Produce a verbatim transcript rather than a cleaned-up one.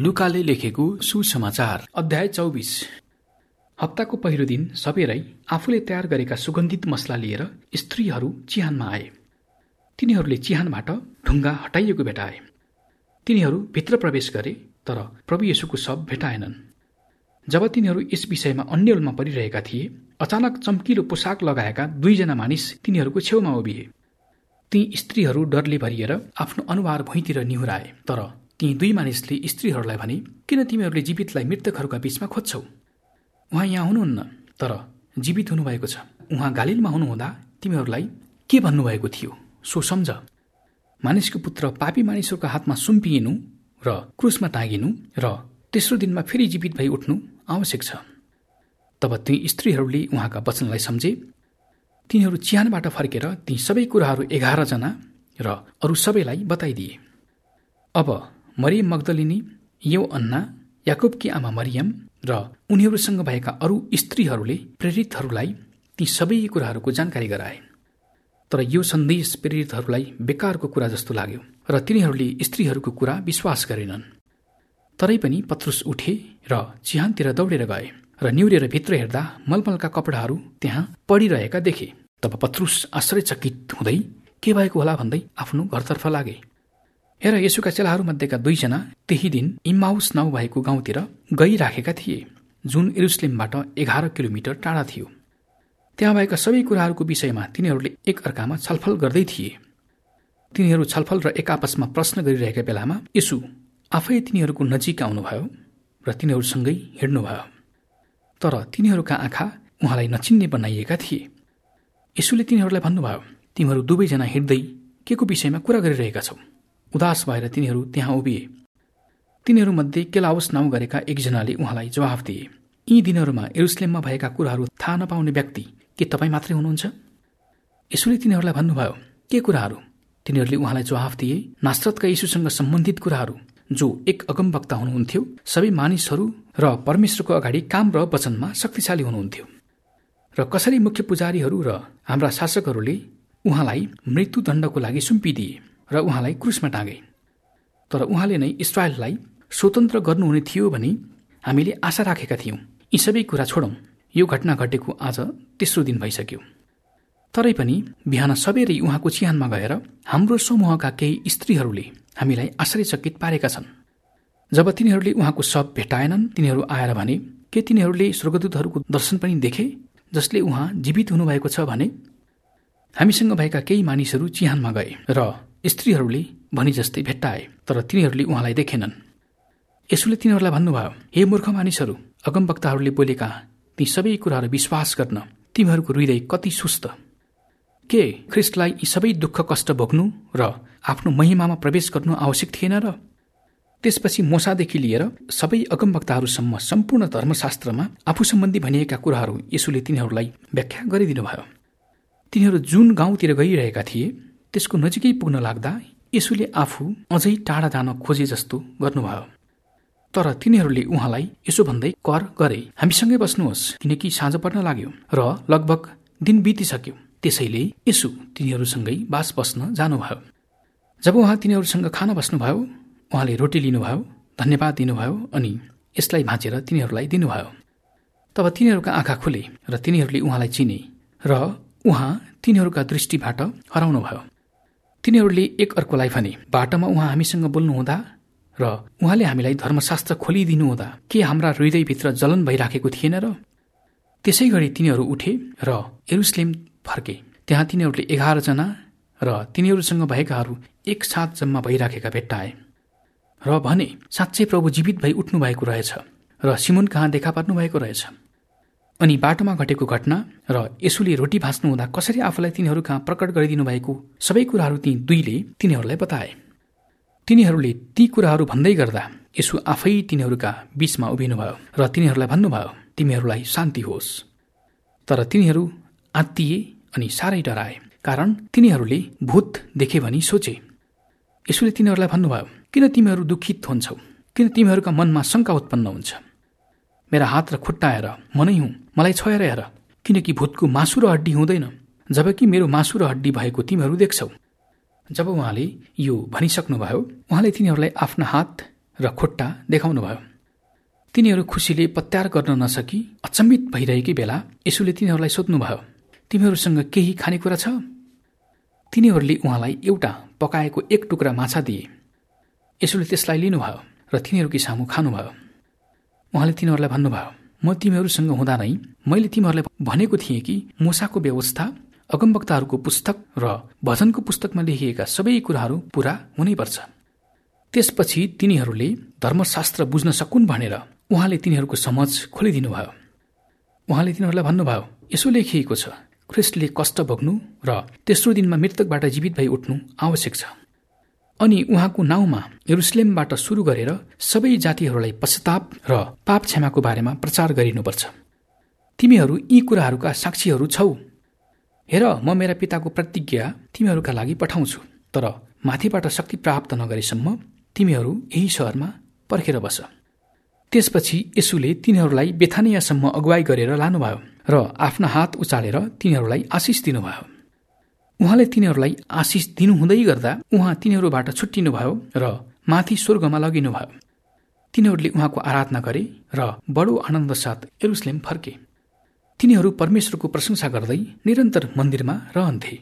लुकाले लेखेको सुसमाचार अध्याय चौबिस। हप्ताको पहिलो दिन सबेरै आफूले तयार गरेका सुगन्धित मसला लिएर स्त्रीहरू चिहानमा आए। तिनीहरूले चिहानबाट ढुङ्गा हटाइएको भेटाए। तिनीहरू भित्र प्रवेश गरे, तर प्रभु येशूको शव भेटाएनन्। जब तिनीहरू यस विषयमा अन्योलमा परिरहेका थिए, अचानक चम्किलो पोसाक लगाएका दुईजना मानिस तिनीहरूको छेउमा उभिए। ती स्त्रीहरू डरले भरिएर आफ्नो अनुहार भुइँतिर निहुराए। तर ती दुई मानिसले स्त्रीहरूलाई भने, किन तिमीहरूले जीवितलाई मृतकहरूका बीचमा खोज्छौ? उहाँ यहाँ हुनुहुन्न, तर जीवित हुनुभएको छ। उहाँ गालिलमा हुनुहुँदा तिमीहरूलाई के भन्नुभएको थियो सो सम्झ। मानिसको पुत्र पापी मानिसहरूका हातमा सुम्पिनु र क्रुसमा टाँगिनु र तेस्रो दिनमा फेरि जीवित भई उठ्नु आवश्यक छ। तब ती स्त्रीहरूले उहाँका वचनलाई सम्झे। तिनीहरू चिहानबाट फर्केर ती सबै कुराहरू एघार जना र अरू सबैलाई बताइदिए। अब मरियम मग्दलिनी, यो अन्ना, याकुबकी आमा मरियम र उनीहरूसँग भएका अरू स्त्रीहरूले प्रेरितहरूलाई ती सबै कुराहरूको जानकारी गराए। तर यो सन्देश प्रेरितहरूलाई बेकारको कुरा जस्तो लाग्यो र तिनीहरूले स्त्रीहरूको कुरा विश्वास गरेनन्। तरै पनि पत्रुस उठे र चिहानतिर दौडेर गए र निहुरेर भित्र हेर्दा मलमलका कपडाहरू त्यहाँ पडिरहेका देखे। तब पत्रुस आश्चर्यचकित हुँदै के भएको होला भन्दै आफ्नो घरतर्फ लागे। हेर, येशूका चेलाहरूमध्येका दुईजना त्यही दिन इम्माउस नाउँ भएको गाउँतिर गइराखेका थिए, जुन यरुसलेमबाट एघार किलोमिटर टाढा थियो। त्यहाँ भएका सबै कुराहरूको विषयमा तिनीहरूले एक अर्कामा छलफल गर्दै थिए। तिनीहरू छलफल र एक आपसमा प्रश्न गरिरहेका बेलामा येशू आफै तिनीहरूको नजिक आउनुभयो र तिनीहरूसँगै हिँड्नुभयो। तर तिनीहरूका आँखा उहाँलाई नचिन्ने बनाइएका थिए। येशूले तिनीहरूलाई भन्नुभयो, तिमीहरू दुवैजना हिँड्दै के को विषयमा कुरा गरिरहेका छौ? उदास भएर तिनीहरू त्यहाँ उभिए। तिनीहरूमध्ये केलाउस नाउँ गरेका एकजनाले उहाँलाई जवाफ दिए, यी दिनहरूमा यरुसलेममा भएका कुराहरू थाहा नपाउने व्यक्ति के तपाईँ मात्रै हुनुहुन्छ? येशूले तिनीहरूलाई भन्नुभयो, के कुराहरू? तिनीहरूले उहाँलाई जवाफ दिए, नासरतका येशूसँग सम्बन्धित कुराहरू, जो एक अगमवक्ता हुनुहुन्थ्यो, सबै मानिसहरू र परमेश्वरको अगाडि काम र वचनमा शक्तिशाली हुनुहुन्थ्यो, र कसरी मुख्य पुजारीहरू र हाम्रा शासकहरूले उहाँलाई मृत्युदण्डको लागि सुम्पिदिए र उहाँलाई क्रुसमा टाँगे। तर उहाँले नै इस्राएललाई स्वतन्त्र गर्नुहुने थियो भनी हामीले आशा राखेका थियौँ। यी सबै कुरा छोडौँ, यो घटना घटेको आज तेस्रो दिन भइसक्यो। तरै पनि बिहान सबेरै उहाँको चिहानमा गएर हाम्रो समूहका केही स्त्रीहरूले हामीलाई आश्चर्यचकित पारेका छन्। जब तिनीहरूले उहाँको शव भेटाएनन्, तिनीहरू आएर भने, के तिनीहरूले स्वर्गदूतहरूको दर्शन पनि देखे जसले उहाँ जीवित हुनुभएको छ भने? हामीसँग भएका केही मानिसहरू चिहानमा गए र स्त्रीहरूले भनी जस्तै भेट्टाए, तर तिनीहरूले उहाँलाई देखेनन्। येशूले तिनीहरूलाई भन्नुभयो, हे मूर्ख मानिसहरू, अगमवक्ताहरूले बोलेका ती सबै कुराहरू विश्वास गर्न तिमीहरूको हृदय कति सुस्त। के ख्रिस्टलाई यी सबै दुःख कष्ट भोग्नु र आफ्नो महिमामा प्रवेश गर्नु आवश्यक थिएन र? त्यसपछि मोसादेखि लिएर सबै अगमवक्ताहरूसम्म सम्पूर्ण धर्मशास्त्रमा आफू सम्बन्धी भनिएका कुराहरू येशूले तिनीहरूलाई व्याख्या गरिदिनुभयो। तिनीहरू जुन गाउँतिर गइरहेका थिए त्यसको नजिकै पुग्न लाग्दा येशूले आफू अझै टाढा जान खोजे जस्तो गर्नुभयो। तर तिनीहरूले उहाँलाई यसो भन्दै कर गरे, हामीसँगै बस्नुहोस्, किनकि साँझ पर्न लाग्यो र लगभग दिन बितिसक्यो। त्यसैले येशू तिनीहरूसँगै बास बस्न जानुभयो। जब उहाँ तिनीहरूसँग खान बस्नुभयो, उहाँले रोटी लिनुभयो, धन्यवाद दिनुभयो अनि यसलाई भाँचेर तिनीहरूलाई दिनुभयो। तब तिनीहरूका आँखा खुले र तिनीहरूले उहाँलाई चिने र उहाँ तिनीहरूका दृष्टिबाट हराउनुभयो। तिनीहरूले एक अर्कोलाई भने, बाटोमा उहाँ हामीसँग बोल्नुहुँदा र उहाँले हामीलाई धर्मशास्त्र खोलिदिनुहुँदा के हाम्रा हृदयभित्र जलन भइराखेको थिएन र? त्यसै गरी तिनीहरू उठे र यरुसलेम फर्के। त्यहाँ तिनीहरूले एघार जना र तिनीहरूसँग भएकाहरू एकसाथ जम्मा भइराखेका भेट्टाए र भने, साँच्चै प्रभु जीवित भई उठ्नु भएको रहेछ र सिमोन कहाँ देखा पर्नु भएको रहेछ। अनि बाटोमा घटेको घटना र येशूले रोटी भाँच्नु हुँदा कसरी आफूलाई तिनीहरू कहाँ प्रकट गरिदिनु भएको सबै कुराहरू ती दुईले तिनीहरूलाई बताए। तिनीहरूले ती कुराहरू भन्दै गर्दा येशू आफै तिनीहरूका बीचमा उभिनुभयो र तिनीहरूलाई भन्नुभयो, तिमीहरूलाई शान्ति होस्। तर तिनीहरू आत्तिए अनि साह्रै डराए, कारण तिनीहरूले भूत देखे भनी सोचे। येशूले तिनीहरूलाई भन्नुभयो, किन तिमीहरू दुखित हुन्छौ? किन तिमीहरूका मनमा शङ्का उत्पन्न हुन्छ? मेरा हात र खुट्टा हेर, म नै हुँ, मलाई छोएर हेर। किनकि भूतको मासु र हड्डी हुँदैन, जबकि मेरो मासु र हड्डी भएको तिमीहरू देख्छौ। जब उहाँले यो भनिसक्नुभयो, उहाँले तिनीहरूलाई आफ्ना हात र खुट्टा देखाउनुभयो। तिनीहरू खुसीले पत्यार गर्न नसकी अचम्मित भइरहेकै बेला यसुले तिनीहरूलाई सोध्नुभयो, तिमीहरूसँग केही खानेकुरा छ? तिनीहरूले उहाँलाई एउटा पकाएको एक टुक्रा माछा दिए। यसुले त्यसलाई लिनुभयो र तिनीहरूकै सामु खानुभयो। उहाँले तिनीहरूलाई भन्नुभयो, म तिमीहरूसँग हुँदा नै मैले तिमीहरूलाई भनेको थिएँ कि मूसाको व्यवस्था, अगमवक्ताहरूको पुस्तक र भजनको पुस्तकमा लेखिएका सबै कुराहरू पूरा हुनैपर्छ। त्यसपछि तिनीहरूले धर्मशास्त्र बुझ्न सकुन् भनेर उहाँले तिनीहरूको समझ खोलिदिनुभयो। उहाँले तिनीहरूलाई भन्नुभयो, यसो लेखिएको छ, ख्रिस्टले कष्ट भोग्नु र तेस्रो दिनमा मृतकबाट जीवित भई उठ्नु आवश्यक छ। अनि उहाँको नाउँमा यरुसलेमबाट सुरु गरेर सबै जातिहरूलाई पश्चाताप र पाप क्षमाको बारेमा प्रचार गरिनुपर्छ। तिमीहरू यी कुराहरूका साक्षीहरू छौ। हेर, म मेरा पिताको प्रतिज्ञा तिमीहरूका लागि पठाउँछु, तर माथिबाट शक्ति प्राप्त नगरेसम्म तिमीहरू यही शहरमा पर्खेर बस। त्यसपछि यसुले तिनीहरूलाई बेथानियासम्म अगुवाई गरेर लानुभयो र आफ्ना हात उचालेर तिनीहरूलाई आशिष दिनुभयो। उहाँले तिनीहरूलाई आशिष दिनुहुँदै गर्दा उहाँ तिनीहरूबाट छुट्टिनुभयो र माथि स्वर्गमा लगिनुभयो। तिनीहरूले उहाँको आराधना गरे र बडो आनन्द साथ यरुसलेम फर्के। तिनीहरू परमेश्वरको प्रशंसा गर्दै निरन्तर मन्दिरमा रहन्थे।